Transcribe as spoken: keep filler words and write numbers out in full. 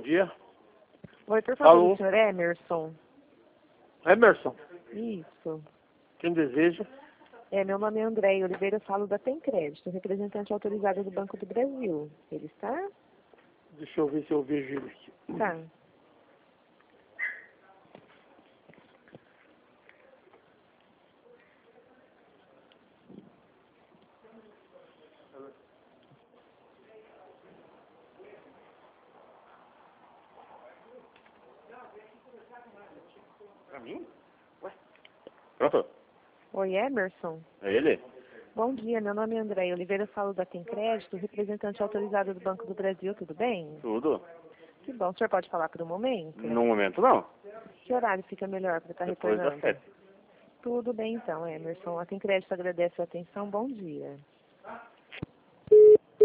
dia. Oi, por favor, Alô? o senhor Emerson? Emerson, Isso. quem deseja? É, meu nome é André Oliveira, eu falo da Tem Crédito, representante autorizada do Banco do Brasil. Ele está? Deixa eu ver se eu vejo ele aqui. Tá. Pra mim? Ué? Pronto. Oi, Emerson? É ele? Bom dia, meu nome é André Oliveira, eu falo da Tem Crédito, representante autorizada do Banco do Brasil, tudo bem? Tudo. Que bom, o senhor pode falar por um momento? No momento não. Que horário fica melhor para estar Depois das retornando? sete. Tudo bem então, Emerson. A Tem Crédito agradece a atenção, bom dia.